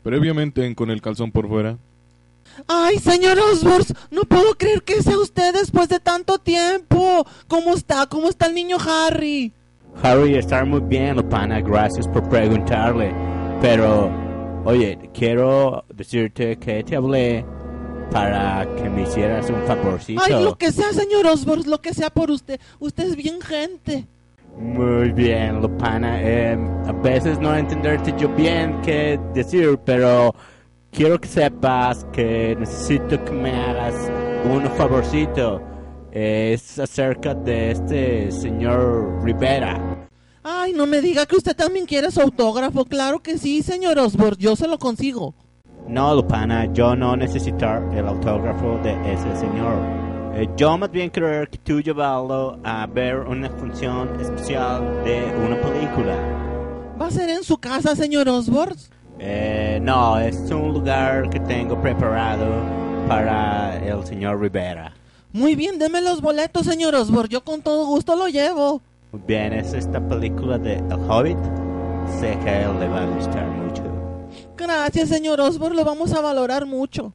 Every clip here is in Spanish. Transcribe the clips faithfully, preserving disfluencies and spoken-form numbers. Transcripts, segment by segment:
previamente en Con el calzón por fuera. Ay, señor Osborne, no puedo creer que sea usted después de tanto tiempo. ¿Cómo está? ¿Cómo está el niño Harry? Harry está muy bien, Lupana, gracias por preguntarle. Pero, oye, quiero decirte que te hablé para que me hicieras un favorcito. Ay, lo que sea, señor Osborne, lo que sea por usted. Usted es bien gente. Muy bien, Lupana. Eh, a veces no entenderte yo bien qué decir, pero quiero que sepas que necesito que me hagas un favorcito. Eh, es acerca de este señor Rivera. Ay, no me diga que usted también quiere su autógrafo. Claro que sí, señor Osborne, yo se lo consigo. No, Lupana, yo no necesito el autógrafo de ese señor. Eh, yo más bien creo que tú llevarlo a ver una función especial de una película. ¿Va a ser en su casa, señor Osborne? Eh, no, es un lugar que tengo preparado para el señor Rivera. Muy bien, deme los boletos, señor Osborne, yo con todo gusto lo llevo. Muy bien, es esta película de El Hobbit. Sé que a él le va a gustar mucho. Gracias, señor Osborne, lo vamos a valorar mucho.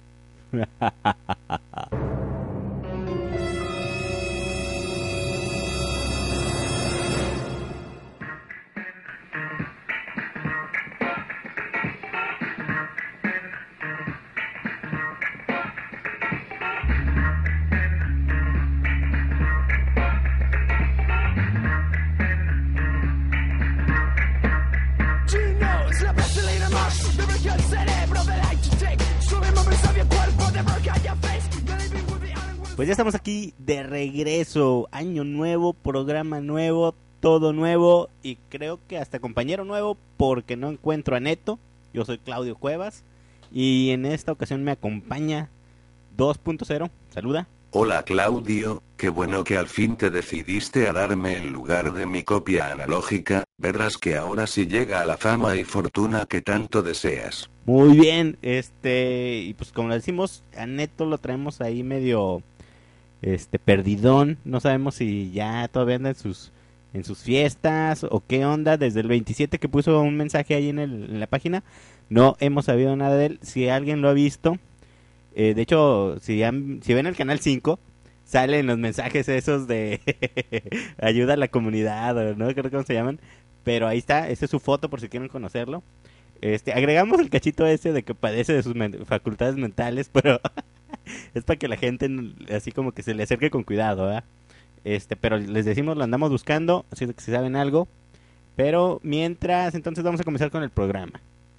Pues ya estamos aquí de regreso, año nuevo, programa nuevo, todo nuevo y creo que hasta compañero nuevo porque no encuentro a Neto. Yo soy Claudio Cuevas y en esta ocasión me acompaña dos punto cero, saluda. Hola Claudio, qué bueno que al fin te decidiste a darme el lugar de mi copia analógica, verás que ahora sí llega a la fama y fortuna que tanto deseas. Muy bien, este, y pues como le decimos, a Neto lo traemos ahí medio, este, perdidón, no sabemos si ya todavía anda en sus, en sus fiestas o qué onda, desde el veintisiete que puso un mensaje ahí en, el, en la página, no hemos sabido nada de él, si alguien lo ha visto. Eh, de hecho, si, han, si ven el canal cinco, salen los mensajes esos de ayuda a la comunidad, o no creo cómo se llaman, pero ahí está, esa es su foto por si quieren conocerlo. Este, agregamos el cachito ese de que padece de sus men- facultades mentales, pero es para que la gente así como que se le acerque con cuidado, ¿verdad? Este, pero les decimos, lo andamos buscando, así que si saben algo, pero mientras, entonces vamos a comenzar con el programa.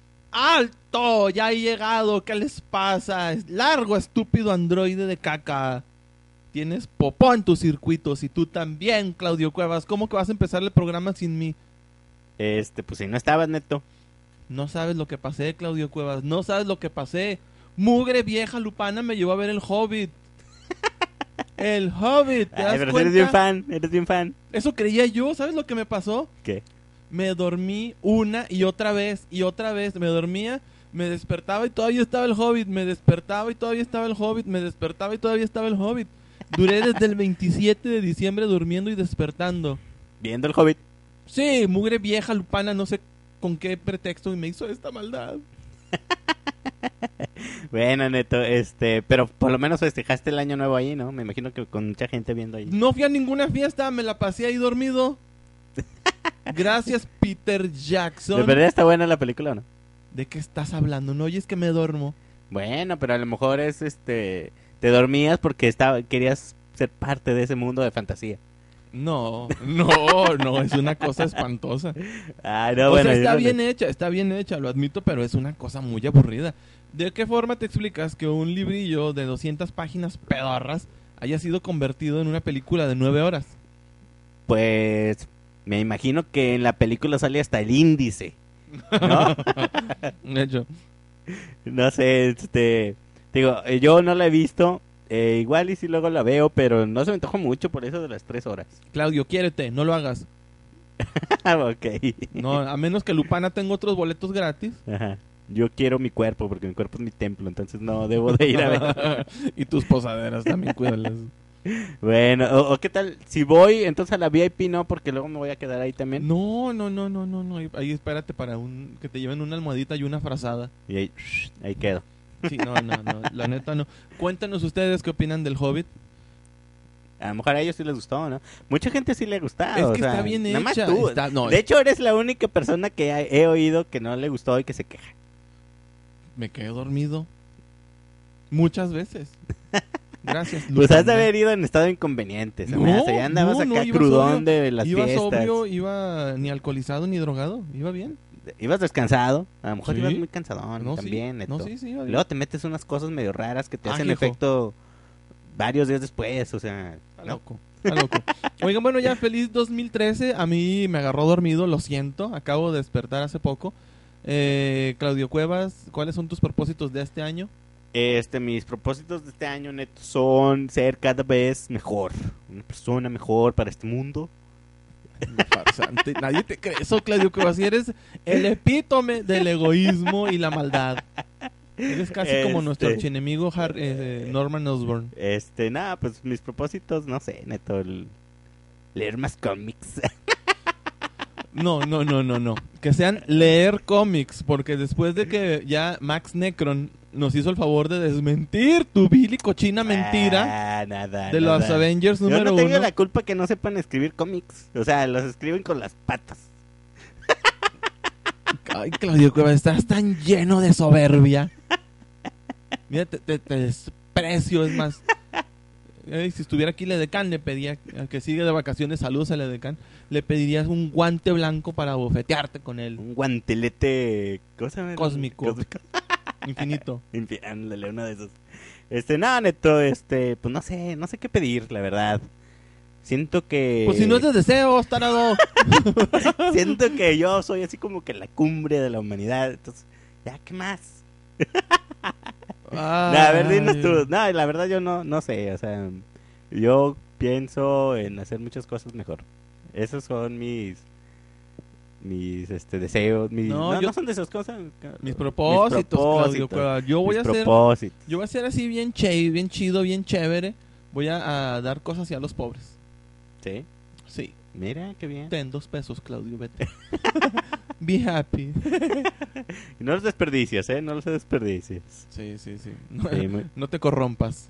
¡Alto! Ya he llegado, ¿qué les pasa? Es largo, estúpido androide de caca. Tienes popó en tus circuitos y tú también, Claudio Cuevas. ¿Cómo que vas a empezar el programa sin mí? Este, pues si no estabas, Neto. No sabes lo que pasé, Claudio Cuevas. No sabes lo que pasé. Mugre vieja Lupana me llevó a ver el Hobbit. El Hobbit, ¿te das Ay, pero cuenta? eres bien fan, eres bien fan. Eso creía yo, ¿sabes lo que me pasó? ¿Qué? Me dormí una y otra vez y otra vez. Me dormía, me despertaba y todavía estaba el Hobbit. Me despertaba y todavía estaba el Hobbit. Me despertaba y todavía estaba el Hobbit. Duré desde el veintisiete de diciembre durmiendo y despertando. Viendo el Hobbit. Sí, mugre vieja Lupana, no sé con qué pretexto y me hizo esta maldad. Bueno, Neto, este, pero por lo menos festejaste el año nuevo ahí, ¿no? Me imagino que con mucha gente viendo ahí. No fui a ninguna fiesta, me la pasé ahí dormido. Gracias, Peter Jackson. ¿De verdad está buena la película o no? ¿De qué estás hablando? ¿No oyes que me duermo? Bueno, pero a lo mejor es, este, te dormías porque estaba, querías ser parte de ese mundo de fantasía. No, no, no, es una cosa espantosa. Ay, no, o bueno, sea, está yo no- bien hecha, está bien hecha, lo admito, pero es una cosa muy aburrida. ¿De qué forma te explicas que un librillo de doscientas páginas pedorras haya sido convertido en una película de nueve horas? Pues me imagino que en la película sale hasta el índice, ¿no? De hecho, No sé, este, digo, eh, yo no la he visto, eh, igual y si luego la veo, pero no se me antojó mucho por eso de las tres horas. Claudio, quiérete, no lo hagas. Ok. No, a menos que Lupana tenga otros boletos gratis. Ajá. Yo quiero mi cuerpo porque mi cuerpo es mi templo, entonces no debo de ir a ver. Y tus posaderas también, cuídalas. Bueno, o, o qué tal, si voy, entonces a la V I P no, porque luego me voy a quedar ahí también. No, no, no, no, no, no. Ahí espérate para un que te lleven una almohadita y una frazada. Y ahí, ahí quedo. Sí, no, no, no, la neta no. Cuéntanos ustedes qué opinan del Hobbit. A lo mejor a ellos sí les gustó, ¿no? Mucha gente sí le ha gustado. Es o que sea, está bien nada más hecha. tú. Está- no, de es- hecho, eres la única persona que ha- he oído que no le gustó y que se queja. Me quedé dormido muchas veces. Gracias. Pues Lupita. has de haber ido en estado inconveniente. Se me No, hace. Ya andabas no, no, acá iba crudón sobrio. de las Iba fiestas. sobrio, iba ni alcoholizado ni drogado. Iba bien. Ibas descansado. A lo mejor Sí. ibas muy cansadón No, también. sí. Neto. No, sí, sí, iba bien. Luego te metes unas cosas medio raras que te Ah, hacen hijo. efecto varios días después. O sea, Está ¿no? loco. Está loco. Oigan, bueno, ya feliz dos mil trece. A mí me agarró dormido, lo siento. Acabo de despertar hace poco. Eh, Claudio Cuevas, ¿cuáles son tus propósitos de este año? Este, mis propósitos de este año, Neto, son ser cada vez mejor. Una persona mejor para este mundo. Farsante. Nadie te cree eso, Claudio Cuevas. Si eres el epítome del egoísmo y la maldad. Eres casi como Este. nuestro archienemigo Har- eh, Norman Osborn. Este, nada, pues mis propósitos, no sé, Neto, el- leer más cómics. No, no, no, no, no. Que sean leer cómics, porque después de que ya Max Necron nos hizo el favor de desmentir tu vil y cochina mentira Ah, nada, de nada. los Avengers Yo número no tengo uno. la culpa que no sepan escribir cómics. O sea, los escriben con las patas. Ay, Claudio Cuevas, estás tan lleno de soberbia. Mira, te, te- te desprecio, es más. Ay, si estuviera aquí Ledecán, le pedía, al que sigue de vacaciones, saludos a Ledecán, le pedirías un guante blanco para bofetearte con él. Un guantelete... ¿Cómo se llama? Cósmico. Cósmico. Infinito. En fin, ándale, uno de esos. Este, nada, Neto, este, pues no sé, no sé qué pedir, la verdad. Siento que... Pues si no es de deseos, tarado. Siento que yo soy así como que la cumbre de la humanidad. Entonces, ya, ¿qué más? No, a ver, dinos Ay. tú. No, la verdad yo no, no sé, o sea, yo pienso en hacer muchas cosas mejor. Esos son mis, mis, este, deseos, mis, No, no, yo- no son deseos, cosas. Mis propósitos, Claudio Cuevas. Yo voy mis a hacer, propósitos. yo voy a hacer así bien che, bien chido, bien chévere. Voy a, a dar cosas hacia los pobres. Sí, Sí. mira, qué bien. Ten dos pesos, Claudio, vete. Be happy. Y no los desperdicias, ¿eh? No los desperdicias. Sí, sí, sí. No, Sí, muy- no te corrompas.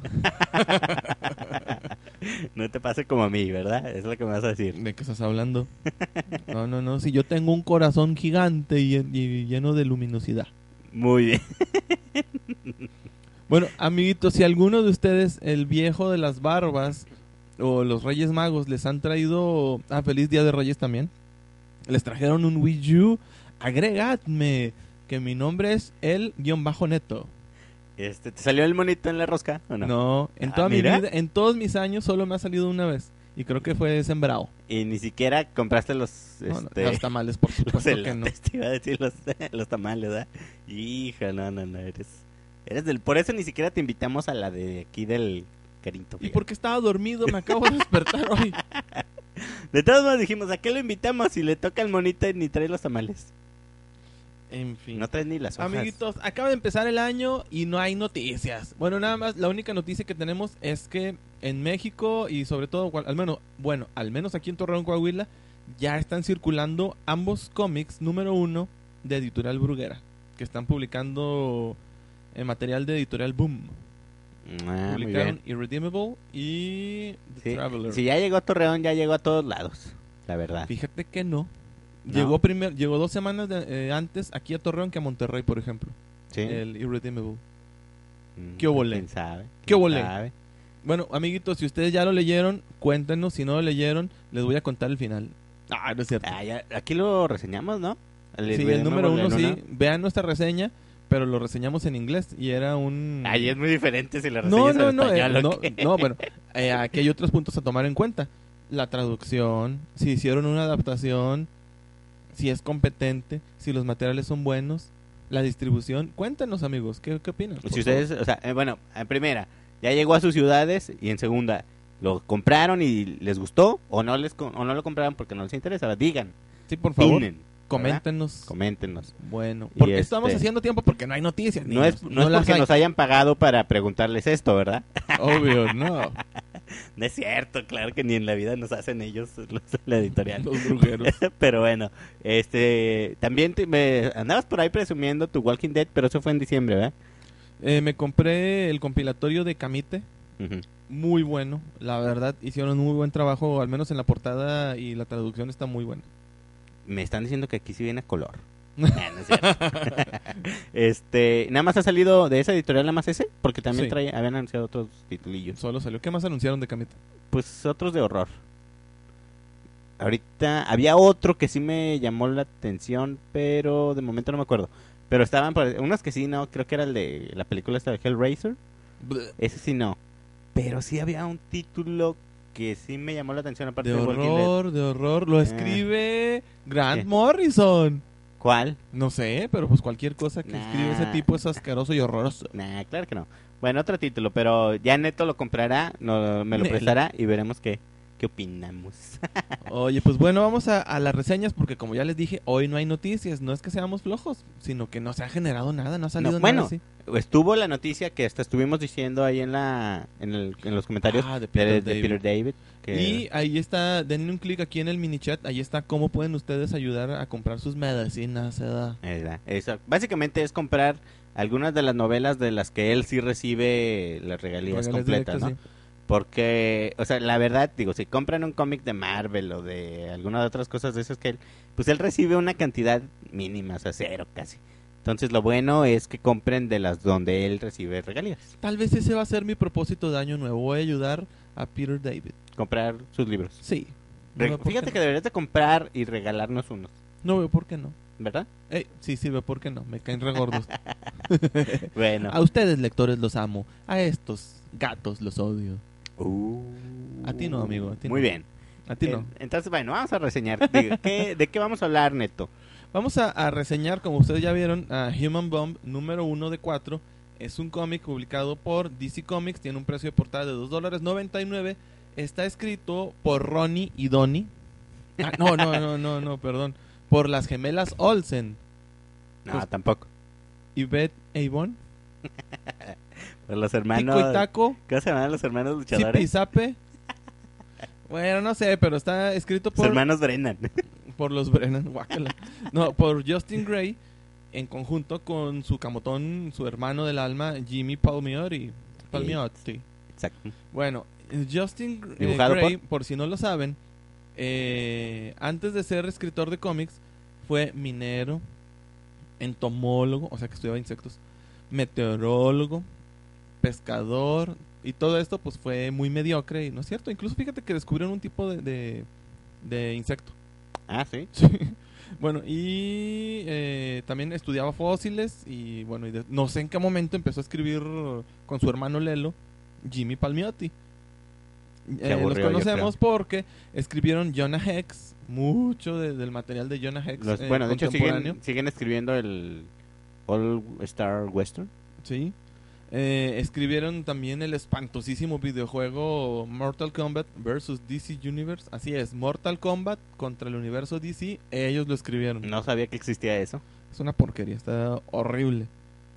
No te pase como a mí, ¿verdad? Es lo que me vas a decir. ¿De qué estás hablando? No, no, no. Si yo tengo un corazón gigante y, y lleno de luminosidad. Muy bien. Bueno, amiguitos, si alguno de ustedes, el viejo de las barbas o los Reyes Magos, les han traído... Ah, feliz Día de Reyes también. Les trajeron un Wii U. Agregadme que mi nombre es el guión bajo neto. Este, ¿te salió el monito en la rosca o no? No, en Ah, toda mi mira. vida, en todos mis años solo me ha salido una vez. Y creo que fue sembrado. Y ni siquiera compraste los, No, no, este, los tamales, por los supuesto que no. elotes, te iba a decir los, los tamales, ¿verdad? Hija, no, no, no, eres, eres del, por eso ni siquiera te invitamos a la de aquí del Carito. Y fíjate. porque estaba dormido, me acabo de despertar hoy. De todos modos dijimos, ¿a qué lo invitamos si le toca al monito y ni trae los tamales? En fin. No traes ni las hojas. Amiguitos, acaba de empezar el año y no hay noticias. Bueno, nada más, la única noticia que tenemos es que en México y sobre todo, cual- al menos, bueno, al menos aquí en Torreón, Coahuila, ya están circulando ambos cómics número uno de Editorial Bruguera, que están publicando en material de Editorial Boom. Ah, muy Publicaron bien. Irredeemable y The Sí, Traveler. si ya llegó a Torreón, ya llegó a todos lados, la verdad. Fíjate que no. ¿No? Llegó primer, llegó dos semanas de- eh, antes aquí a Torreón que a Monterrey, por ejemplo. Sí. El Irredeemable. Mm, ¿qué volé? ¿Quién sabe? ¿Qué ¿Quién volé? sabe? Bueno, amiguitos, si ustedes ya lo leyeron, cuéntenos. Si no lo leyeron, les voy a contar el final. Ah, no es cierto. Ah, ya- aquí lo reseñamos, ¿no? sí, el número uno, sí. Vean nuestra reseña, pero lo reseñamos en inglés y era un... Ay, es muy diferente si la No, reseñas no, en no, eh, español, ¿o no, qué? no, bueno, eh, aquí hay otros puntos a tomar en cuenta. La traducción, si hicieron una adaptación, si es competente, si los materiales son buenos, la distribución. Cuéntenos, amigos, ¿qué, qué opinan? por Si ustedes, o sea, eh, bueno, en primera, ya llegó a sus ciudades y en segunda, ¿lo compraron y les gustó o no les co- o no lo compraron porque no les interesa? Digan, favor. Sí, por favor, opinen, ¿verdad? coméntenos. Coméntenos. Bueno, Y porque este- estamos haciendo tiempo porque no hay noticias. No niños, es, no es las porque hay. nos hayan pagado para preguntarles esto, ¿verdad? Obvio, no. No es cierto, claro que ni en la vida nos hacen ellos los, la editorial. Los brujeros. Pero bueno, este, también te- me andabas por ahí presumiendo tu Walking Dead, pero eso fue en diciembre, ¿verdad? Eh, me compré el compilatorio de Camite. Ujú. Muy bueno. La verdad, hicieron un muy buen trabajo. Al menos en la portada y la traducción está muy buena. Me están diciendo que aquí sí viene a color. Nah, no es cierto. Este, nada más ha salido de esa editorial, nada más ese, porque también Sí. trae, habían anunciado otros titulillos. Solo salió. ¿Qué más anunciaron de Camite? Pues otros de horror. Ahorita había otro que sí me llamó la atención, pero de momento no me acuerdo. Pero estaban por, unos que sí, no, creo que era el de la película esta de Hellraiser. Ese sí no. Pero sí había un título que sí me llamó la atención aparte De de Walking Dead. horror, de horror. Lo Eh. escribe Grant ¿Qué? Morrison. ¿Cuál? No sé, pero pues cualquier cosa que Nah. escribe ese tipo es asqueroso y horroroso. Nah, claro que no. Bueno, otro título, pero ya Neto lo comprará, no, me lo Nel. prestará y veremos qué, qué opinamos. Oye, pues bueno, vamos a, a las reseñas porque como ya les dije, hoy no hay noticias. No es que seamos flojos, sino que no se ha generado nada, no ha salido No, nada bueno, así. Estuvo la noticia que hasta estuvimos diciendo ahí en la en, el, en los comentarios Ah, de de, Peter de David. Peter David. Que Y ahí está, denle un clic aquí en el mini chat, ahí está cómo pueden ustedes ayudar a comprar sus medicinas, ¿verdad? Esa- esa- básicamente es comprar algunas de las novelas de las que él sí recibe las regalías Regalías completas, directas, ¿no? Porque, o sea, la verdad, digo, si compran un cómic de Marvel o de alguna de otras cosas de esas que él, pues él recibe una cantidad mínima, o sea, cero casi. Entonces lo bueno es que compren de las donde él recibe regalías. sí. Tal vez ese va a ser mi propósito de año nuevo, voy a ayudar a Peter David. Comprar sus libros. Sí. No Re- veo por Fíjate qué que no. deberías de comprar y regalarnos unos, No veo por qué no. ¿verdad? Ey, sí, sí veo por qué no, me caen re gordos. Bueno. A ustedes, lectores, los amo. A estos gatos los odio. Uh, A ti no, amigo, a ti Muy no. bien. A ti no. En- Entonces, bueno, vamos a reseñar. ¿De qué, de qué vamos a hablar, Neto? Vamos a, a reseñar, como ustedes ya vieron, a Human Bomb número uno de cuatro. Es un cómic publicado por D C Comics. Tiene un precio de portada de dos dólares noventa y nueve. Está escrito por Ronnie y Donnie. Ah, no, no, no, no, no, perdón. Por las gemelas Olsen. No, Pues- tampoco. Y Beth Avon. Por los Tico hermanos. y Taco. ¿Cómo se llaman los hermanos Zipi y luchadores? Zape. Bueno, no sé, pero está escrito Los por, hermanos Brennan. por los Brennan. Guácala. No, por Justin Gray. En conjunto con su camotón, su hermano del alma, Jimmy Palmiotti. Palmiotti. Exacto. Bueno, eh, Justin eh, Dibujado Gray, por... si no lo saben, eh, antes de ser escritor de cómics, fue minero, entomólogo, o sea que estudiaba insectos, meteorólogo, pescador, y todo esto pues fue muy mediocre, y no es cierto, incluso fíjate que descubrieron un tipo de, de, de insecto. Ah, sí. Sí. Bueno, y eh, también estudiaba fósiles y bueno, y de- no sé en qué momento empezó a escribir con su hermano Lelo, Jimmy Palmiotti. Eh, los aburrió, yo conocemos porque escribieron Jonah Hex, mucho de- del material de Jonah Hex. Los- eh, bueno, de hecho contemporáneo. siguen, siguen escribiendo el All Star Western. Sí. Eh, escribieron también el espantosísimo videojuego Mortal Kombat versus D C Universe. Así es, Mortal Kombat contra el universo D C. Ellos lo escribieron. No sabía que existía eso. Es una porquería, está horrible.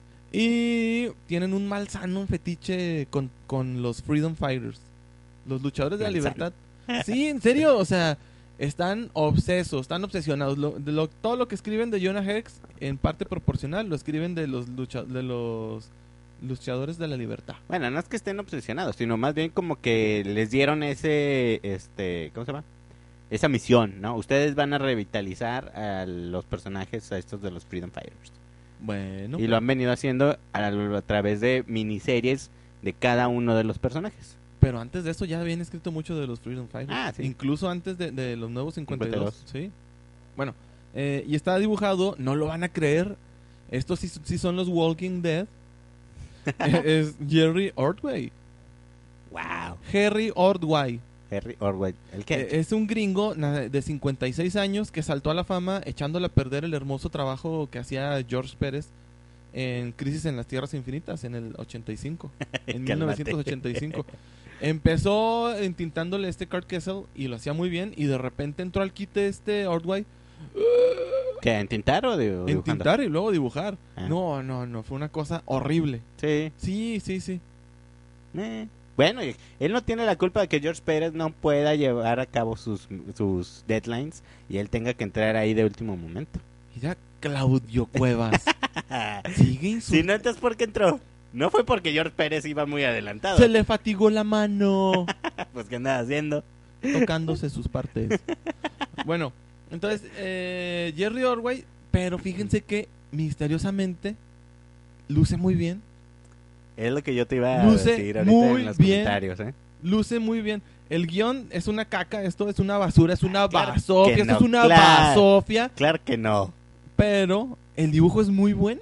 Y tienen un malsano, un fetiche con, con los Freedom Fighters. Los luchadores de la Malsano. libertad. Sí, en serio, o sea, están obsesos, están obsesionados. Lo- de lo- todo lo que escriben de Jonah Hex, en parte proporcional, lo escriben de los, lucha, de los luchadores de la libertad. Bueno, no es que estén obsesionados, sino más bien como que les dieron ese, este, ¿cómo se llama? Esa misión, ¿no? Ustedes van a revitalizar a los personajes, a estos de los Freedom Fighters. Bueno, Y lo han venido haciendo a, a través de miniseries de cada uno de los personajes. pero antes de eso ya habían escrito mucho de los Freedom Fighters. Ah, sí. Incluso antes de, de los nuevos cincuenta y dos. cincuenta Sí. Bueno, eh, y está dibujado, no lo van a creer. Estos sí, sí son los Walking Dead. Eh, es Jerry Ordway. ¡Wow! Jerry Ordway. Harry Orwell. ¿El qué? Eh, es un gringo na- de cincuenta y seis años que saltó a la fama echándole a perder el hermoso trabajo que hacía George Pérez en Crisis en las Tierras Infinitas en el ochenta y cinco. En mil novecientos ochenta y cinco. Empezó entintándole este Kurt Kessel y lo hacía muy bien y de repente entró al quite este Ordway ¿Qué? ¿En tintar o de, o en dibujando? tintar y luego dibujar. Ah. No, no, no, fue una cosa horrible. Sí. Sí, sí, sí. Eh, Bueno, él no tiene la culpa de que George Pérez no pueda llevar a cabo sus, sus deadlines y él tenga que entrar ahí de último momento. Mira, Claudio Cuevas. Sigue insultando. Si no, entonces ¿por qué entró? No fue porque George Pérez iba muy adelantado. Se le fatigó la mano. Pues ¿qué andaba haciendo? Tocándose sus partes. Bueno, entonces, eh, Jerry Ordway, pero fíjense que misteriosamente luce muy bien. Es lo que yo te iba a Luce decir ahorita muy en los bien. comentarios, ¿eh? Luce muy bien. El guión es una caca, esto es una basura, es una Claro basofia, que esto no, es una claro. basofia, Claro que no. pero el dibujo es muy bueno.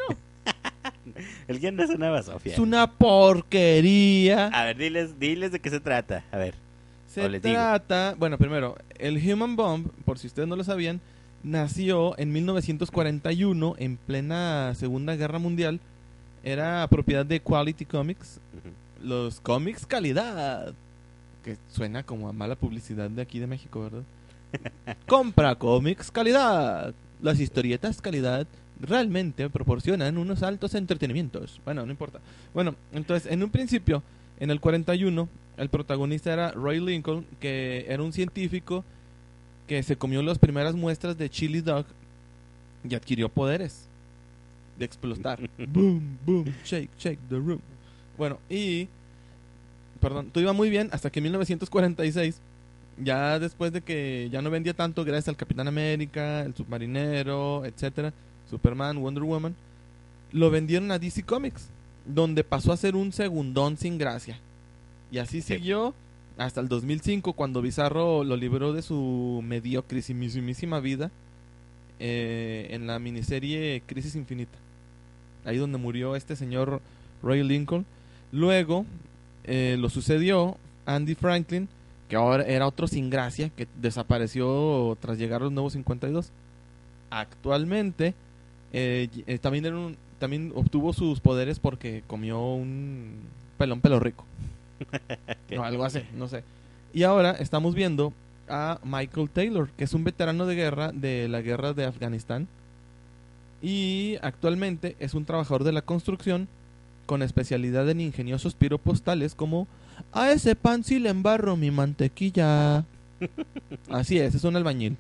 El guión no es una basofia. Es una porquería. A ver, diles, diles de qué se trata. A ver. Se o les digo. trata, bueno, primero, el Human Bomb, por si ustedes no lo sabían, nació en mil novecientos cuarenta y uno, en plena Segunda Guerra Mundial. Era propiedad de Quality Comics, Ujú. los cómics calidad, que suena como a mala publicidad de aquí de México, ¿verdad? Compra cómics calidad, las historietas calidad realmente proporcionan unos altos entretenimientos. Bueno, no importa. Bueno, entonces, en un principio, en el cuarenta y uno, el protagonista era Roy Lincoln, que era un científico que se comió las primeras muestras de chili dog y adquirió poderes de explotar. Boom, boom, shake, shake the room. Bueno, y perdón, todo iba muy bien hasta que en mil novecientos cuarenta y seis, ya después de que ya no vendía tanto gracias al Capitán América, el Submarinero, etcétera, Superman, Wonder Woman, lo vendieron a D C Comics, donde pasó a ser un segundón sin gracia. Y así Sí. siguió hasta el dos mil cinco, cuando Bizarro lo libró de su mediocrísima vida eh, en la miniserie Crisis Infinita. Ahí donde murió este señor Roy Lincoln. Luego eh, lo sucedió Andy Franklin, que ahora era otro sin gracia, que desapareció tras llegar los nuevos cincuenta y dos. Actualmente eh, eh, también, era un, también obtuvo sus poderes porque comió un pelón pelo rico. No, algo así, no sé. Y ahora estamos viendo a Michael Taylor, que es un veterano de guerra de la guerra de Afganistán. Y actualmente es un trabajador de la construcción con especialidad en ingeniosos piropos tales como: a ese pan sí le embarro mi mantequilla. Así es, es un albañil.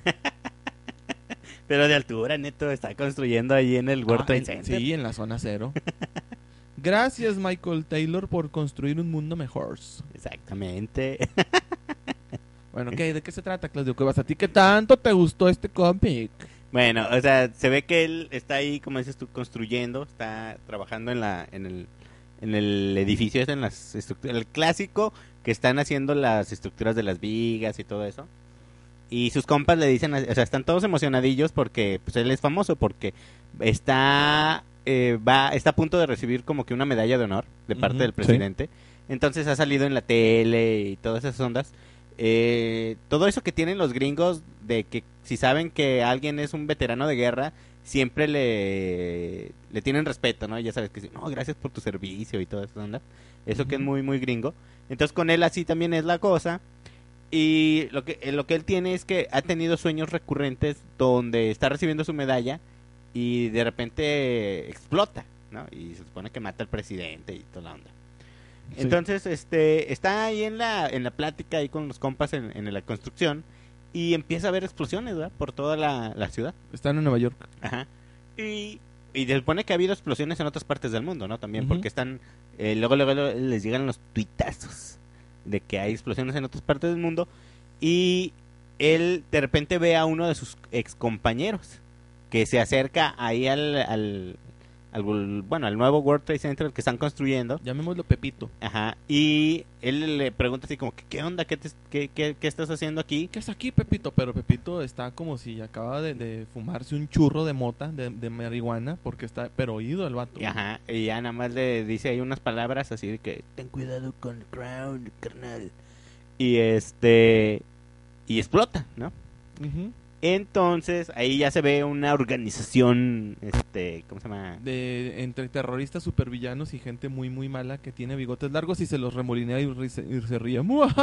Pero de altura, neto, está construyendo ahí en el World Ah, Trade en- Center. Sí, en la zona cero. Gracias, Michael Taylor, por construir un mundo mejor. Exactamente. Bueno, ¿qué? ¿De qué se trata, Claudio Cuevas? ¿A ti qué tanto te gustó este cómic? Bueno, o sea, se ve que él está ahí, como dices tú, construyendo, está trabajando en la en el en el edificio, en las estructuras, el clásico que están haciendo las estructuras de las vigas y todo eso. Y sus compas le dicen, o sea, están todos emocionadillos porque pues él es famoso, porque está eh, va está a punto de recibir como que una medalla de honor de parte Ujú, del presidente. Entonces ha salido en la tele y todas esas ondas. Eh, todo eso que tienen los gringos de que si saben que alguien es un veterano de guerra, siempre le, le tienen respeto, ¿no? Ya sabes que sí, no, gracias por tu servicio y toda esa onda. Eso Ujú. que es muy, muy gringo. Entonces con él así también es la cosa. Y lo que, eh, lo que él tiene es que ha tenido sueños recurrentes donde está recibiendo su medalla y de repente explota, ¿no? Y se supone que mata al presidente y toda la onda. Sí. Entonces, este, está ahí en la, en la plática ahí con los compas en, en la construcción y empieza a haber explosiones, ¿verdad? Por toda la, la ciudad. Están en Nueva York. Ajá. Y, y se supone que ha habido explosiones en otras partes del mundo, ¿no? También Ujú. porque están, eh, luego, luego, luego les llegan los tuitazos de que hay explosiones en otras partes del mundo y él de repente ve a uno de sus ex compañeros que se acerca ahí al, al, al, bueno, al nuevo World Trade Center que están construyendo. Llamémoslo Pepito. Ajá, y él le pregunta así como, que, ¿qué onda? ¿Qué, te- qué, qué, qué estás haciendo aquí? ¿Qué es aquí, Pepito? Pero Pepito está como si acaba de, de fumarse un churro de mota, de, de marihuana, porque está pero oído el vato. Y, ajá, y ya nada más le dice ahí unas palabras así de que, ten cuidado con el crown, carnal. Y este, y explota, ¿no? Ujú. Entonces, ahí ya se ve una organización, este, ¿cómo se llama? De entre terroristas, supervillanos y gente muy muy mala que tiene bigotes largos y se los remolinea y, ri- se, y se ríe.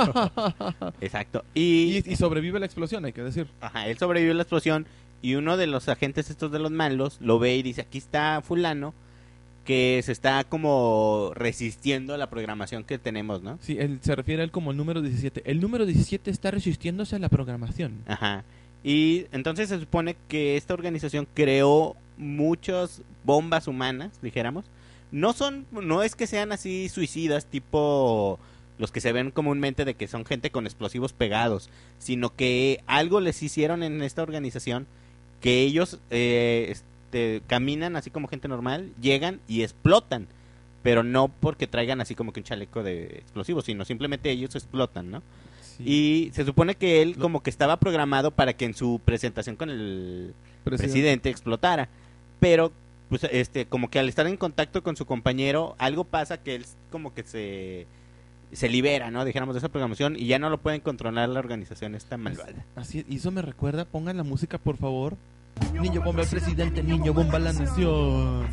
Exacto. y, Y, y sobrevive la explosión, hay que decir. ajá, él sobrevivió a la explosión y uno de los agentes estos de los malos lo ve y dice, aquí está fulano. que se está como resistiendo a la programación que tenemos, ¿no? Sí, él se refiere a él como el número diecisiete. El número diecisiete está resistiéndose a la programación. Ajá. Y entonces se supone que esta organización creó muchas bombas humanas, dijéramos. No son, no es que sean así suicidas, tipo los que se ven comúnmente de que son gente con explosivos pegados, sino que algo les hicieron en esta organización que ellos eh, este, caminan así como gente normal, llegan y explotan, pero no porque traigan así como que un chaleco de explosivos, sino simplemente ellos explotan, ¿no? Sí. Y se supone que él como que estaba programado para que en su presentación con el Presidente. presidente explotara, pero pues este como que al estar en contacto con su compañero algo pasa que él como que se se libera, ¿no? Dijéramos de esa programación y ya no lo pueden controlar la organización esta malvada. Así es, y eso me recuerda, pongan la música por favor. Niño bomba el presidente, niño bomba la nación.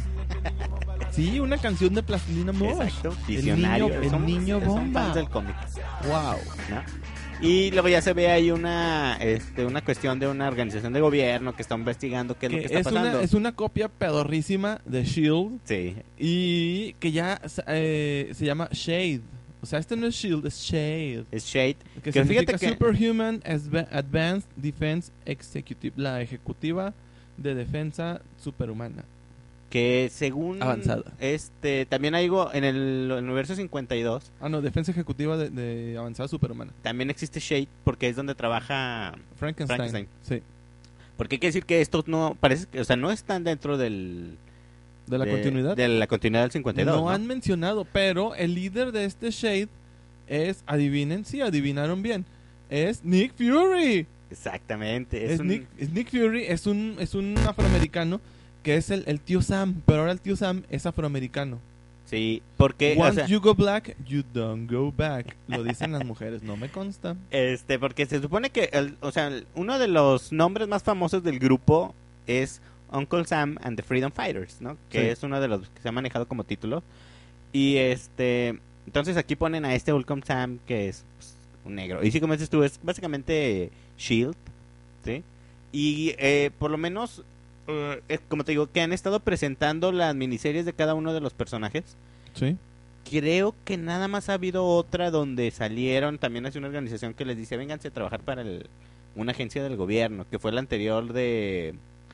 Sí, una canción de Plastilina Mosh. Exacto, El visionario. niño, el Son- niño son bomba. fans del cómic, Wow. ¿no? Y luego ya se ve ahí una este una cuestión de una organización de gobierno que está investigando qué es lo que está es, pasando. una, es una copia pedorrísima de Shield Sí, y que ya eh, se llama Shade. O sea, este no es Shield, es Shade. es Shade. Que, Que significa fíjate que- Superhuman Asva- Advanced Defense Executive, la ejecutiva de defensa superhumana. Que según Avanzada. este también hay algo en el, el universo cincuenta y dos Ah, no, defensa ejecutiva de, de avanzada superhumana. también existe Shade porque es donde trabaja. Frankenstein. Frankenstein. Sí. Porque hay que decir que estos no parece que, o sea, no están dentro del De la de- continuidad. de la continuidad del cincuenta y dos, no, ¿no? han mencionado, pero el líder de este Shade es, adivinen, sí, adivinaron bien, es Nick Fury. Exactamente, es, Es, un- Nick, es Nick Fury, es un, es un afroamericano que es el, el tío Sam, pero ahora el tío Sam es afroamericano. sí, porque o Once sea, you go black, you don't go back. Lo dicen las mujeres, no me consta. este porque se supone que el- o sea, el- uno de los nombres más famosos del grupo es Uncle Sam and the Freedom Fighters, ¿no? Que Sí. es uno de los que se ha manejado como título. Y este, entonces aquí ponen a este Uncle Sam que es pues, un negro. Y sí, como dices tú, es básicamente Shield, ¿sí? Y eh, por lo menos, eh, es como te digo, que han estado presentando las miniseries de cada uno de los personajes. Sí. Creo que nada más ha habido otra donde salieron también hace una organización que les dice vénganse a trabajar para el, una agencia del gobierno, que fue la anterior de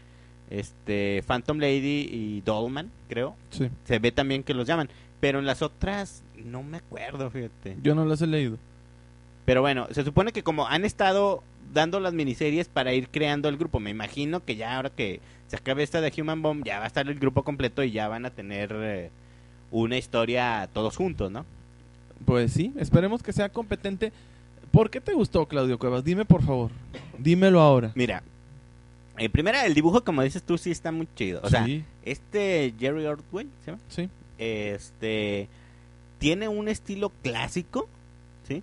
este Phantom Lady y Dollman, creo. Sí. Se ve también que los llaman, pero en las otras no me acuerdo, fíjate. Yo no las he leído. Pero bueno, se supone que como han estado dando las miniseries para ir creando el grupo, me imagino que ya ahora que se acabe esta de Human Bomb ya va a estar el grupo completo y ya van a tener eh, una historia todos juntos, ¿no? Pues sí, esperemos que sea competente. ¿Por qué te gustó, Claudio Cuevas? Dime, por favor. Dímelo ahora. Mira, eh, primera, el dibujo, como dices tú, sí está muy chido. O sea, sí, este Jerry Ordway, ¿se llama? sí. Este, tiene un estilo clásico, ¿sí?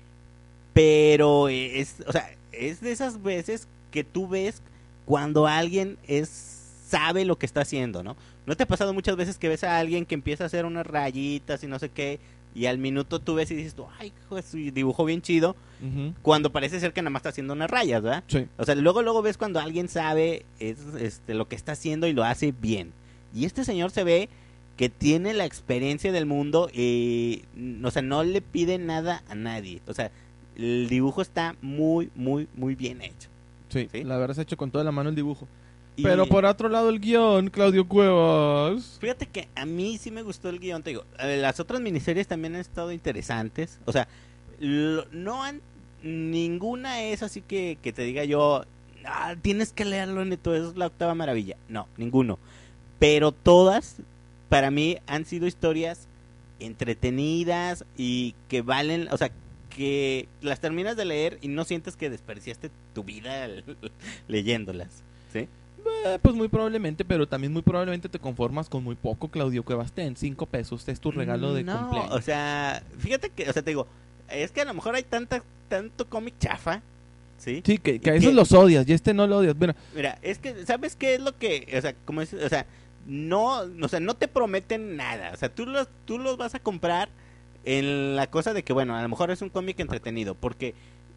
Pero es, o sea, es de esas veces que tú ves cuando alguien es sabe lo que está haciendo, ¿no? ¿No te ha pasado muchas veces que ves a alguien que empieza a hacer unas rayitas y no sé qué, y al minuto tú ves y dices tú, ay, hijo, su dibujo bien chido, Ujú. cuando parece ser que nada más está haciendo unas rayas, ¿verdad? Sí. O sea, luego luego ves cuando alguien sabe es, este, lo que está haciendo y lo hace bien. Y este señor se ve que tiene la experiencia del mundo y, o sea, no le pide nada a nadie. O sea, el dibujo está muy, muy, muy bien hecho. Sí, ¿Sí? la verdad se ha hecho con toda la mano el dibujo. Y Pero por otro lado el guión, Claudio Cuevas. fíjate que a mí sí me gustó el guión, te digo. eh, Las otras miniseries también han estado interesantes. O sea, lo- no han... Ninguna es así que, que te diga yo, ah, tienes que leerlo, neto, es la octava maravilla. No, ninguno. Pero todas, para mí, han sido historias entretenidas y que valen, o sea, que las terminas de leer y no sientes que desperdiciaste tu vida leyéndolas. ¿Sí? Eh, pues muy probablemente, pero también muy probablemente te conformas con muy poco, Claudio Cuevas. Ten cinco pesos, es tu regalo de no, cumpleaños. o sea, fíjate que, o sea, te digo, es que a lo mejor hay tanta, tanto cómic chafa, ¿sí? Sí, que, que a Y esos que- los odias y este no lo odias. Bueno, Mira, es que, ¿sabes qué es lo que, o sea, como es, o sea, no, o sea, no te prometen nada, o sea, tú los, tú los vas a comprar en la cosa de que, bueno, a lo mejor es un cómic entretenido, porque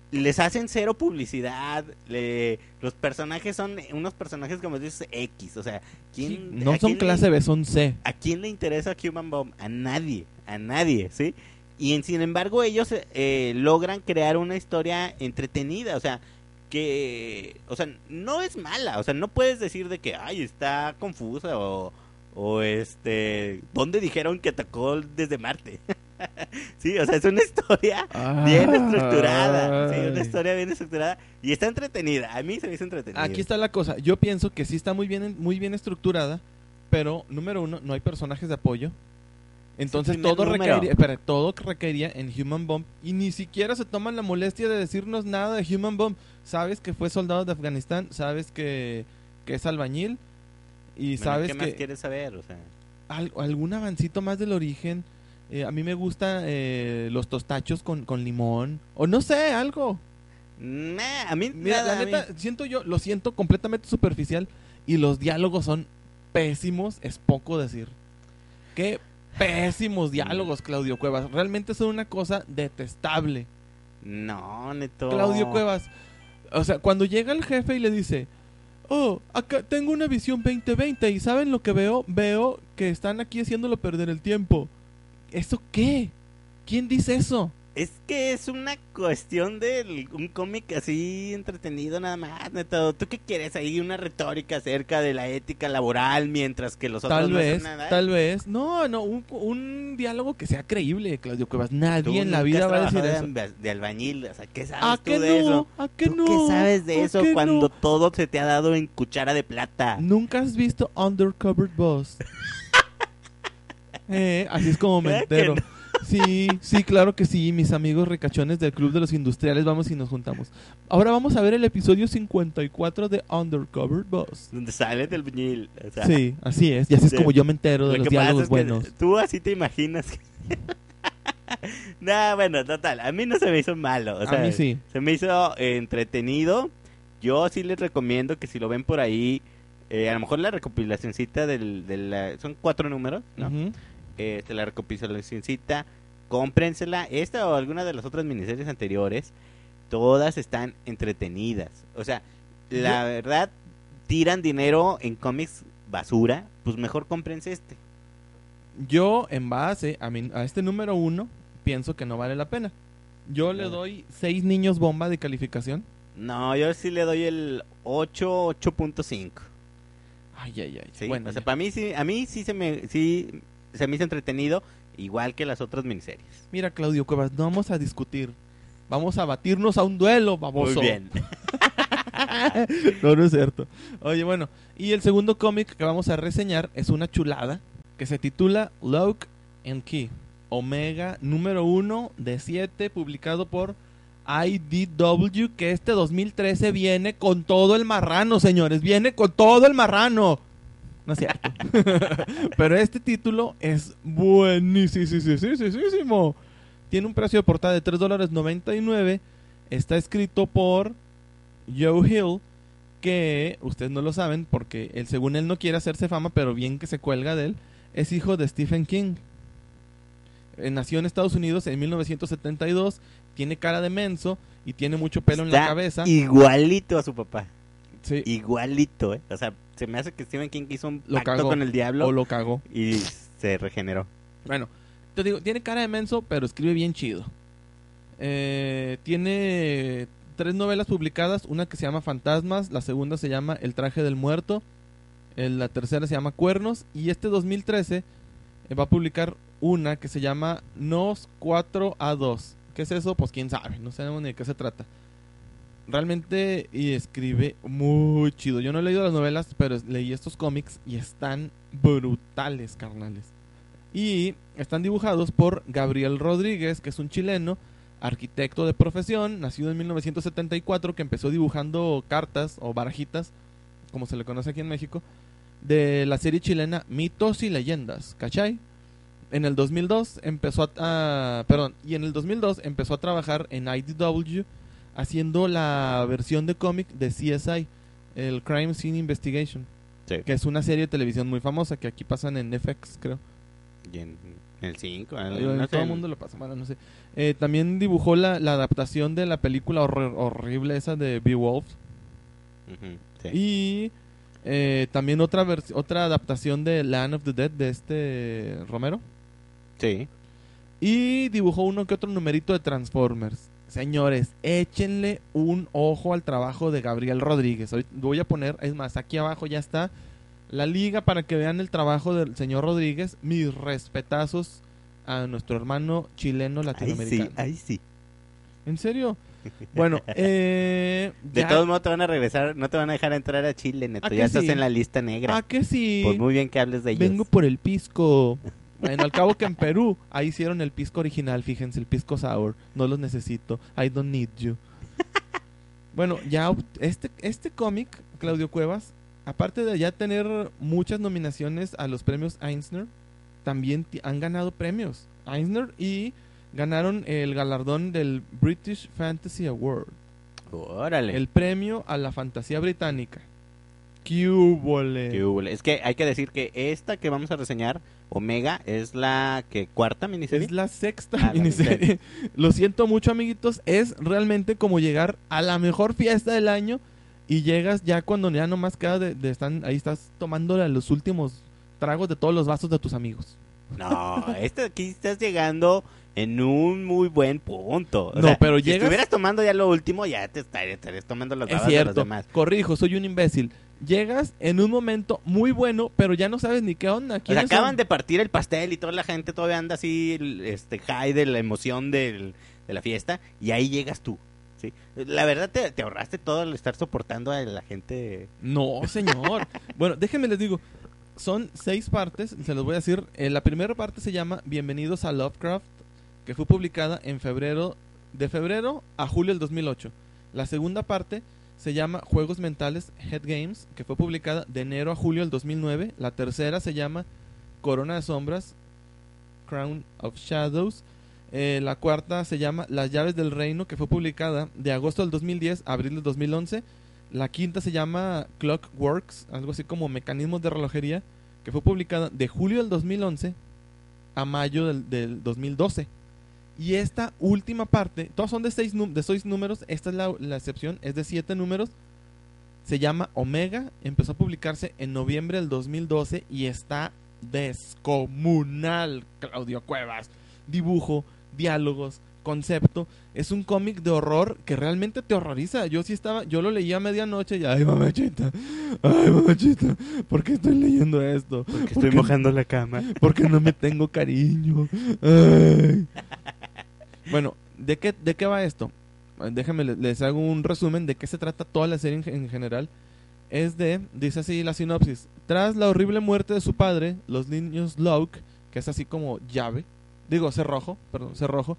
les hacen cero publicidad, le, los personajes son unos personajes como dices X, o sea, ¿quién, Sí, no a son quién clase le, B, son C. ¿a quién le interesa Human Bomb? A nadie, a nadie, ¿sí? Y en, sin embargo ellos eh, logran crear una historia entretenida, o sea, que, o sea, no es mala, o sea, no puedes decir de que, ay, está confusa o, o este, ¿dónde dijeron que atacó desde Marte? Sí, o sea, es una historia bien estructurada, sí, una historia bien estructurada y está entretenida, a mí se me hizo entretenida. Aquí está la cosa, yo pienso que sí está muy bien, muy bien estructurada, pero número uno, no hay personajes de apoyo. Entonces primer todo número. requeriría, espera, todo requería en Human Bomb y ni siquiera se toman la molestia de decirnos nada de Human Bomb. Sabes que fue soldado de Afganistán, sabes que, que es albañil y Bueno, sabes ¿qué más que quieres saber? O sea, al- algún avancito más del origen. Eh, a mí me gusta eh, los tostachos con, con limón o no sé, algo. nah, a mí, Mira, nada, la a mí- neta, siento yo, lo siento completamente superficial y los diálogos son pésimos, es poco decir. Qué pésimos diálogos, Claudio Cuevas. Realmente son una cosa detestable. no, neto. Claudio Cuevas, o sea, cuando llega el jefe y le dice, oh, acá tengo una visión veinte veinte y ¿saben lo que veo? Veo que están aquí haciéndolo perder el tiempo. ¿Eso qué? ¿Quién dice eso? Es que es una cuestión de un cómic así entretenido nada más, neto. ¿Tú qué quieres ahí? Una retórica acerca de la ética laboral mientras que los otros Tal no vez, hacen nada. tal vez. No, no, un, un diálogo que sea creíble, Claudio Cuevas. Tú Nadie en la nunca vida has va a decir trabajado eso. de, amb- de albañil, o sea, ¿qué sabes ¿A tú qué de eso? no? ¿A qué ¿Tú no? qué sabes de ¿A eso qué cuando no? todo se te ha dado en cuchara de plata? ¿Nunca has visto Undercover Boss? eh, así es como me Claro que entero. no. Sí, sí, claro que sí. Mis amigos ricachones del Club de los Industriales, vamos y nos juntamos. Ahora vamos a ver el episodio cincuenta y cuatro de Undercover Boss. Donde sale del albañil, o sea, Sí, así es. Y así es Sí. como yo me entero lo de los que pasa diálogos es que buenos. tú así te imaginas que... Nah, bueno, total, a mí no se me hizo malo, o sea, A mí sí. se me hizo eh, entretenido. Yo sí les recomiendo que si lo ven por ahí, eh, a lo mejor la recopilacioncita del, de la, son cuatro números, ¿no? Ujú. Este, la recopilacioncita, cómprensela, esta o alguna de las otras miniseries anteriores, todas están entretenidas. O sea, la Yo- verdad, tiran dinero en cómics basura, pues mejor cómprense este. Yo, en base a, mi- a este número uno, pienso que no vale la pena. Yo le Claro. doy seis niños bomba de calificación. No, yo sí le doy el ocho, ocho punto cinco. Ay, ay, ay. ¿Sí? Bueno, o sea, ya. para mí sí, a mí sí se me, sí, se me hizo entretenido, igual que las otras miniseries. Mira, Claudio Cuevas, no vamos a discutir. Vamos a batirnos a un duelo, baboso. Muy bien. No, no es cierto. Oye, bueno, y el segundo cómic que vamos a reseñar es una chulada que se titula Lock and Key, Omega número uno de siete, publicado por I D W, que este dos mil trece viene con todo el marrano, señores, viene con todo el marrano. No es cierto. Pero este título es buenísimo. Tiene un precio de portada de tres dólares noventa y nueve. Está escrito por Joe Hill, que ustedes no lo saben porque él, según él, no quiere hacerse fama, pero bien que se cuelga de él. Es hijo de Stephen King. Eh, nació en Estados Unidos en mil novecientos setenta y dos. Tiene cara de menso y tiene mucho pelo en la Está cabeza. igualito a su papá. Sí, Igualito, ¿eh? O sea, se me hace que Stephen King hizo un Lo pacto cagó. con el diablo o lo cagó. y se regeneró. Bueno, te digo, tiene cara de menso, pero escribe bien chido. Eh, tiene tres novelas publicadas, una que se llama Fantasmas, la segunda se llama El traje del muerto, eh, la tercera se llama Cuernos, y este dos mil trece eh, va a publicar una que se llama Nos cuatro a dos. ¿Qué es eso? Pues quién sabe, no sabemos ni de qué se trata. Realmente y escribe muy chido. Yo no he leído las novelas, pero es- leí estos cómics y están brutales, carnales. Y están dibujados por Gabriel Rodríguez, que es un chileno, arquitecto de profesión, nacido en mil novecientos setenta y cuatro, que empezó dibujando cartas o barajitas, como se le conoce aquí en México, de la serie chilena Mitos y Leyendas, ¿cachai? En el dos mil dos empezó a, a- perdón, y en el dos mil dos empezó a trabajar en I D W haciendo la versión de cómic de C S I, el Crime Scene Investigation, Sí. que es una serie de televisión muy famosa que aquí pasan en F X, creo. Y en El cinco, Ay, el, no todo sé. el mundo lo pasa, bueno, no sé. Eh, también dibujó la, la adaptación de la película horri- horrible esa de Beowulf. Ujú, sí. Y eh, también otra vers- otra adaptación de Land of the Dead de este Romero. Sí. Y dibujó uno que otro numerito de Transformers. Señores, échenle un ojo al trabajo de Gabriel Rodríguez. Hoy voy a poner, es más, aquí abajo ya está la liga para que vean el trabajo del señor Rodríguez. Mis respetazos a nuestro hermano chileno Ahí latinoamericano. sí, ahí sí. ¿En serio? Bueno, eh, De ya- todos modos te van a regresar, no te van a dejar entrar a Chile, Neto. ¿A que Ya estás sí? en la lista negra. ¿A que sí? Pues muy bien que hables de ellos. Vengo por el pisco. Bueno, al cabo que en Perú, ahí hicieron el pisco original, fíjense, el pisco sour. No los necesito. I don't need you. Bueno, ya ob- este, este cómic, Claudio Cuevas, aparte de ya tener muchas nominaciones a los premios Eisner, también ti- han ganado premios Eisner y ganaron el galardón del British Fantasy Award, Órale. el premio a la fantasía británica. ¡Qué húbole! Qué húbole. Es que hay que decir que esta que vamos a reseñar, Omega, es la que cuarta miniserie. Es la sexta Ah, la miniserie. Lo siento mucho, amiguitos. Es realmente como llegar a la mejor fiesta del año y llegas ya cuando ya nomás queda de, de están ahí estás tomando los últimos tragos de todos los vasos de tus amigos. No, este aquí estás llegando en un muy buen punto. O No, sea, pero si llegas- estuvieras tomando ya lo último, ya te estarías, estarías tomando las Es babas de los cierto. demás. Corrijo, soy un imbécil. Llegas en un momento muy bueno, pero ya no sabes ni qué onda. O sea, ¿Quiénes acaban son? de partir el pastel y toda la gente todavía anda así, este, high de la emoción del, de la fiesta, y ahí llegas tú. ¿Sí? La verdad te, te ahorraste todo el estar soportando a la gente. No, señor. Bueno, déjenme les digo. Son seis partes, se los voy a decir. Eh, la primera parte se llama Bienvenidos a Lovecraft, que fue publicada en febrero, de febrero a julio del dos mil ocho. La segunda parte se llama Juegos Mentales Head Games, que fue publicada de enero a julio del dos mil nueve. La tercera se llama Corona de Sombras, Crown of Shadows. Eh, la cuarta se llama Las Llaves del Reino, que fue publicada de agosto del dos mil diez a abril del dos mil once. La quinta se llama Clockworks, algo así como Mecanismos de Relojería, que fue publicada de julio del dos mil once a mayo del, del dos mil doce. Y esta última parte, todas son de seis, nú- de seis números, esta es la, la excepción, es de siete números. Se llama Omega, empezó a publicarse en noviembre del dos mil doce y está descomunal, Claudio Cuevas. Dibujo, diálogos, concepto. Es un cómic de horror que realmente te horroriza. Yo sí estaba, yo lo leía a medianoche y ay, mamachita, ay, mamachita, ¿por qué estoy leyendo esto? Porque ¿Por estoy qué- mojando la cama. Porque no me tengo cariño. Ay. Bueno, ¿de qué, ¿de qué va esto? Déjenme, le- les hago un resumen de qué se trata toda la serie en, en general. Es de, dice así la sinopsis: tras la horrible muerte de su padre, los niños Locke, que es así como llave, digo cerrojo, perdón, cerrojo,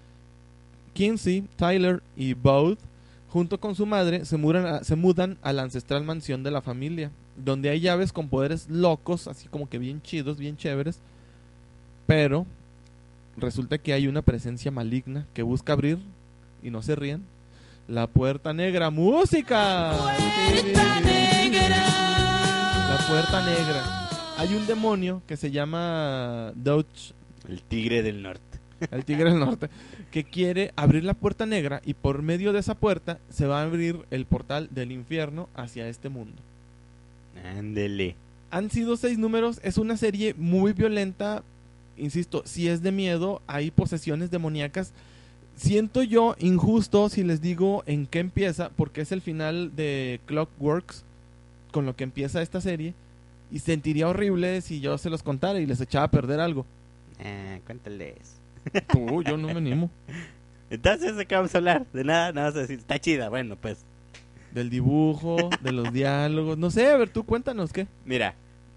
Kinsey, Tyler y Bode, junto con su madre, se mudan, a, se mudan a la ancestral mansión de la familia, donde hay llaves con poderes locos, así como que bien chidos, bien chéveres, pero resulta que hay una presencia maligna que busca abrir, y no se rían, la puerta negra. ¡Música! Puerta negra. La puerta negra. Hay un demonio que se llama Dodge, El tigre del norte. el tigre del norte, que quiere abrir la puerta negra y por medio de esa puerta se va a abrir el portal del infierno hacia este mundo. Ándele. Han sido seis números, es una serie muy violenta, insisto, si es de miedo, hay posesiones demoníacas. Siento yo injusto si les digo en qué empieza, porque es el final de Clockworks, con lo que empieza esta serie, y sentiría horrible si yo se los contara y les echaba a perder algo. Ah, cuéntales. Tú, yo no me animo. Entonces, ¿de qué vamos a hablar? De nada, nada más a decir, está chida. Bueno, pues, Del dibujo, de los diálogos, no sé, a ver, tú cuéntanos qué. mira.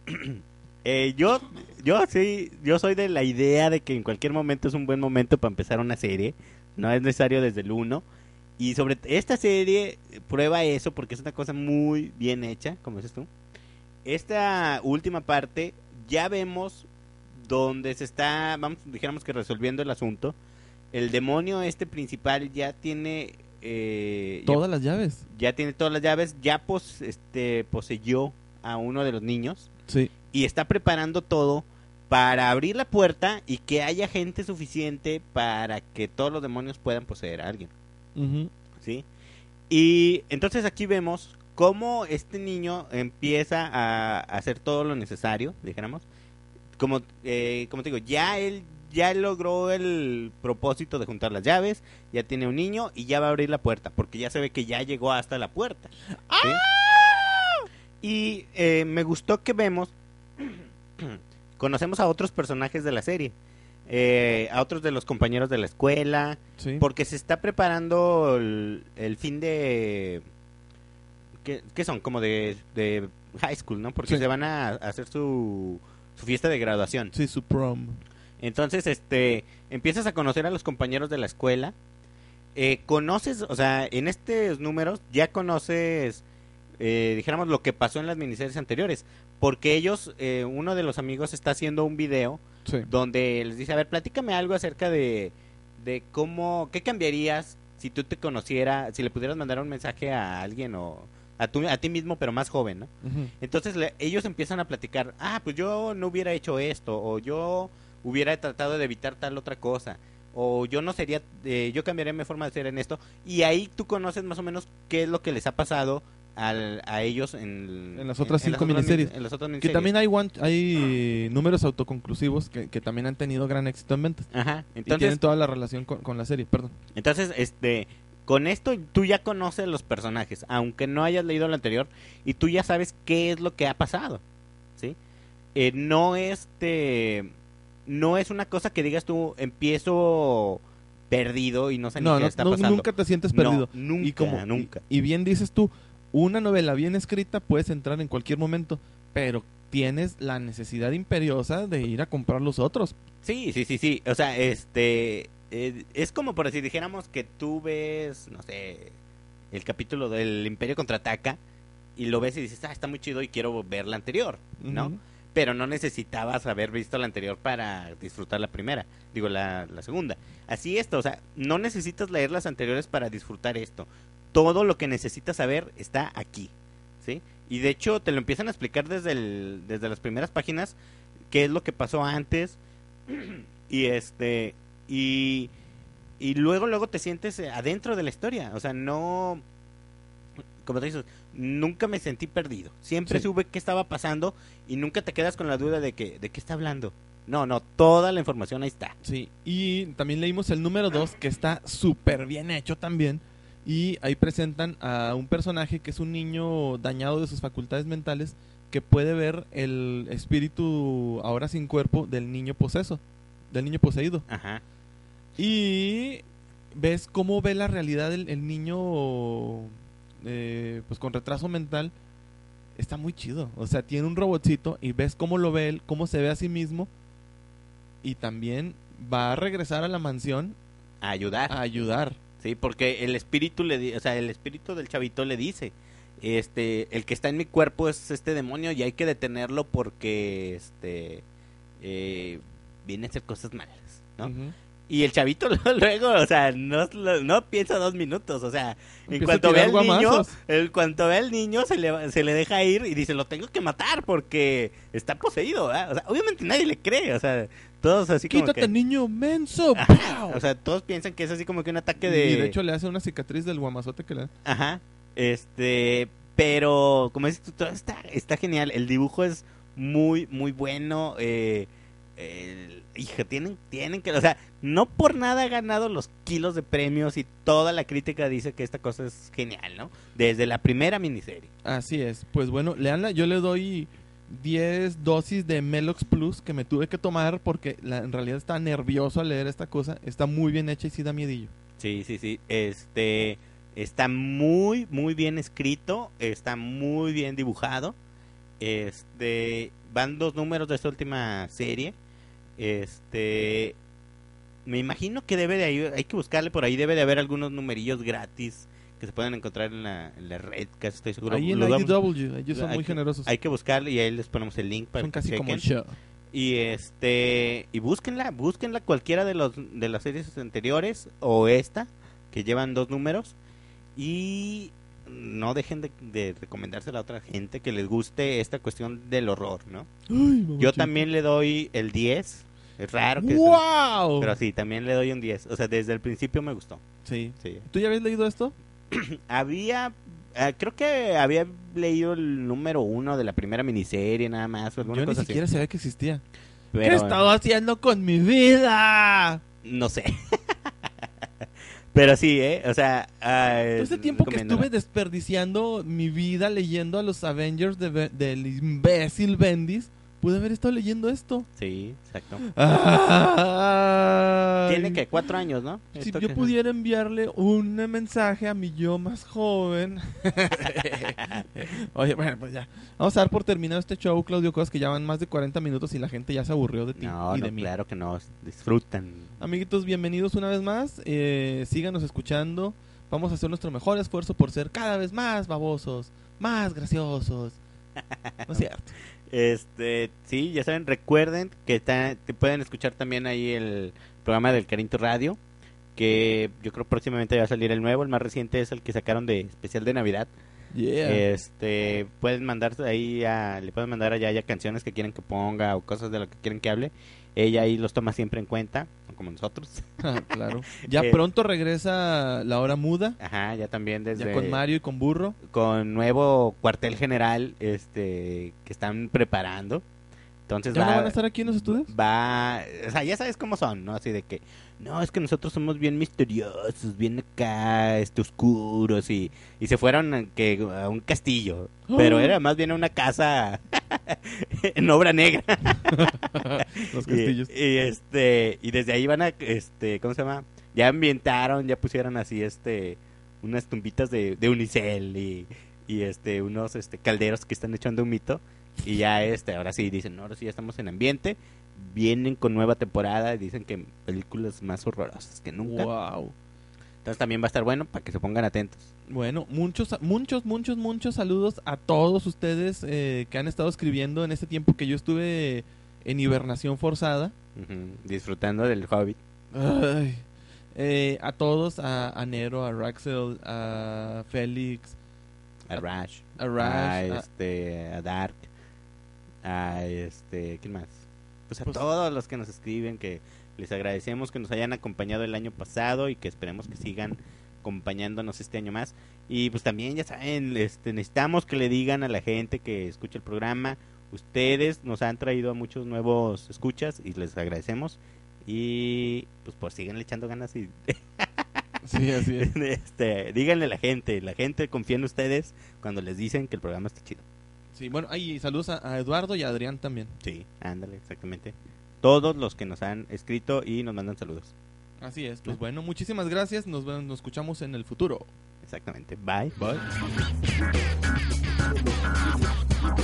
eh, yo, yo sí, yo soy de la idea de que en cualquier momento es un buen momento para empezar una serie. No es necesario desde el uno. Y sobre esta serie, prueba eso porque es una cosa muy bien hecha, como dices tú. Esta última parte, ya vemos donde se está, vamos, dijéramos que resolviendo el asunto. El demonio este principal ya tiene... Eh, ya- Todas las llaves. ya tiene todas las llaves, ya pos, este, poseyó a uno de los niños Sí. y está preparando todo para abrir la puerta y que haya gente suficiente para que todos los demonios puedan poseer a alguien, Ujú. ¿sí? Y entonces aquí vemos cómo este niño empieza a hacer todo lo necesario, dijéramos. Como, eh, como te digo, ya él ya logró el propósito de juntar las llaves, ya tiene un niño y ya va a abrir la puerta, porque ya se ve que ya llegó hasta la puerta, ¿sí? Y eh, me gustó que vemos, conocemos a otros personajes de la serie, eh, a otros de los compañeros de la escuela, Sí. porque se está preparando el, el fin de... ¿Qué, qué son? Como de, de high school, ¿no? Porque Sí. se van a, a hacer su, su fiesta de graduación. Sí, su prom. Entonces, este, empiezas a conocer a los compañeros de la escuela. Eh, conoces, o sea, en estos números ya conoces, eh, dijéramos, lo que pasó en las miniseries anteriores. Porque ellos, eh, uno de los amigos está haciendo un video Sí. donde les dice, a ver, platícame algo acerca de, de cómo, qué cambiarías si tú te conocieras, si le pudieras mandar un mensaje a alguien o a, tu, a ti mismo, pero más joven, ¿no? Ujú. Entonces le- ellos empiezan a platicar, ah, pues yo no hubiera hecho esto, o yo hubiera tratado de evitar tal otra cosa, o yo no sería, eh, yo cambiaría mi forma de ser en esto, y ahí tú conoces más o menos qué es lo que les ha pasado al, a ellos en, En las otras cinco otras miniseries. min- en las otras Que miniseries. también hay, one- hay números autoconclusivos que, que también han tenido gran éxito en ventas. Ajá, Y entonces, tienen toda la relación con, con la serie, perdón. entonces, este, con esto tú ya conoces los personajes, aunque no hayas leído lo anterior, y tú ya sabes qué es lo que ha pasado, ¿sí? Eh, no este, no es una cosa que digas tú, empiezo perdido y no sé No, ni qué no, está no, pasando. nunca te sientes No, perdido. nunca, y como, nunca. Y, y bien dices tú, una novela bien escrita puedes entrar en cualquier momento, pero tienes la necesidad imperiosa de ir a comprar los otros. Sí, sí, sí, sí. O sea, este, eh, es como por si dijéramos que tú ves, no sé, el capítulo del Imperio Contraataca y lo ves y dices, ah, está muy chido y quiero ver la anterior, ¿no? Ujú. Pero no necesitabas haber visto la anterior para disfrutar la primera, digo, la, la segunda. Así esto, o sea, no necesitas leer las anteriores para disfrutar esto. Todo lo que necesitas saber está aquí, ¿sí? Y de hecho te lo empiezan a explicar desde, el, desde las primeras páginas, qué es lo que pasó antes, y este, y, y luego, luego te sientes eh, adentro de la historia, o sea, no... Como te dices, nunca me sentí perdido. Siempre Sí. supe qué estaba pasando y nunca te quedas con la duda de que de qué está hablando. No, no, toda la información ahí está. Sí, y también leímos el número dos, que está súper bien hecho también. Y ahí presentan a un personaje que es un niño dañado de sus facultades mentales, que puede ver el espíritu ahora sin cuerpo del niño poseso, del niño poseído. Ajá. Y ves cómo ve la realidad el, el niño eh, pues con retraso mental. Está muy chido. O sea, tiene un robotcito y ves cómo lo ve él, cómo se ve a sí mismo. Y también va a regresar a la mansión A ayudar. a ayudar. Sí, porque el espíritu le di- o sea, el espíritu del chavito le dice, este, el que está en mi cuerpo es este demonio y hay que detenerlo porque este eh, viene a hacer cosas malas, ¿no? Ujú. Y el chavito luego, o sea, no, no piensa dos minutos, o sea, en Empieza a cuanto ve tirar al niño, guamazos. el cuanto ve al niño se le, se le deja ir y dice, lo tengo que matar porque está poseído, ¿verdad? O sea, obviamente nadie le cree, o sea, todos así como Quítate, que... niño menso. Ajá, ¡Pow! o sea, todos piensan que es así como que un ataque de... Y de hecho le hace una cicatriz del guamazote que le da. Ajá, este, pero como dices tú, todo está, está genial, el dibujo es muy, muy bueno, eh, el- hija, tienen, tienen que, o sea, no por nada ha ganado los kilos de premios y toda la crítica dice que esta cosa es genial, ¿no? Desde la primera miniserie. Así es. Pues bueno, leanla. Yo le doy diez dosis de Melox Plus que me tuve que tomar porque la- en realidad estaba nervioso al leer esta cosa. Está muy bien hecha y sí da miedillo. Sí, sí, sí, este, está muy, muy bien escrito, está muy bien dibujado, este, van dos números de esta última serie, este, me imagino que debe de ahí, hay que buscarle por ahí, debe de haber algunos numerillos gratis que se pueden encontrar en la, en la red, casi estoy seguro. Ahí en Los I vamos- D W, ellos son hay muy que- generosos. Hay que buscarle y ahí les ponemos el link para Son que casi como chequen. show. Y este y búsquenla, búsquenla cualquiera de los de las series anteriores o esta que llevan dos números y no dejen de, de recomendársela a otra gente que les guste esta cuestión del horror, ¿no? Ay, Yo mamachita. también le doy el diez. Es raro que ¡Wow! pero sí, también le doy un diez. O sea, desde el principio me gustó. Sí. Sí. ¿Tú ya habías leído esto? Había, eh, creo que había leído el número uno de la primera miniserie nada más. O alguna Yo ni cosa siquiera así. sabía que existía. Pero, ¿Qué he estado haciendo con mi vida? no sé. Pero sí, ¿eh? O sea... ah, Todo ese tiempo que recomiéndala. estuve desperdiciando mi vida leyendo a los Avengers de Be- del imbécil Bendis, pude haber estado leyendo esto. Sí, exacto. Ay. Tiene que cuatro años, ¿no? Si Esto yo que- pudiera enviarle un mensaje a mi yo más joven. Oye, bueno, pues ya. Vamos a dar por terminado este show, Claudio, cosas que ya van más de cuarenta minutos y la gente ya se aburrió de ti No, y no, de mí. claro que no. Disfrutan. Amiguitos, bienvenidos una vez más. Eh, síganos escuchando. Vamos a hacer nuestro mejor esfuerzo por ser cada vez más babosos, más graciosos. ¿No es cierto? Este, sí, ya saben, recuerden que está- te pueden escuchar también ahí el programa del Carinto Radio, que yo creo próximamente va a salir el nuevo, el más reciente es el que sacaron de especial de Navidad. Yeah. Este, pueden mandar ahí a, le pueden mandar allá ya canciones que quieren que ponga o cosas de lo que quieren que hable. Ella ahí los toma siempre en cuenta, no como nosotros. Claro. Ya Eh, pronto regresa la hora muda. Ajá, ya también desde Ya con Mario y con Burro. con nuevo cuartel general, este, que están preparando. Entonces ¿Ya va, no van a estar aquí en los estudios? va, o sea, ya sabes cómo son, ¿no? Así de que, no, es que nosotros somos bien misteriosos, bien acá, este, oscuros, y, y se fueron a, que, a un castillo, pero ¡Oh! era más bien una casa en obra negra. Los Y, castillos. y, este, y desde ahí van a, este, ¿cómo se llama? Ya ambientaron, ya pusieron así, este, unas tumbitas de, de unicel y, y este, unos, este, calderos que están echando un mito. Y ya este, ahora sí dicen, no, ahora sí ya estamos en ambiente. Vienen con nueva temporada y dicen que películas más horrorosas que nunca. Wow. Entonces también va a estar bueno para que se pongan atentos. Bueno, muchos, muchos, muchos, muchos saludos a todos ustedes eh, que han estado escribiendo en este tiempo que yo estuve en hibernación forzada. Ujú, disfrutando del Hobbit. Ay. Eh, a todos, a, a Nero, a Raxel, a Félix, A Rash. a Rash, A, a- este, a Dark. A este, ¿quién más? Pues a Pues- todos los que nos escriben, que les agradecemos que nos hayan acompañado el año pasado y que esperemos que sigan acompañándonos este año más. Y pues también, ya saben, este, necesitamos que le digan a la gente que escucha el programa. Ustedes nos han traído a muchos nuevos escuchas y les agradecemos. Y pues por sigan echando ganas y Sí, así es. este, díganle a la gente, la gente confía en ustedes cuando les dicen que el programa está chido. Sí, bueno, ahí saludos a, a Eduardo y a Adrián también. Sí, ándale, exactamente. Todos los que nos han escrito y nos mandan saludos. Así es, pues bueno, muchísimas gracias, nos, ve- nos escuchamos en el futuro. Exactamente. Bye. Bye.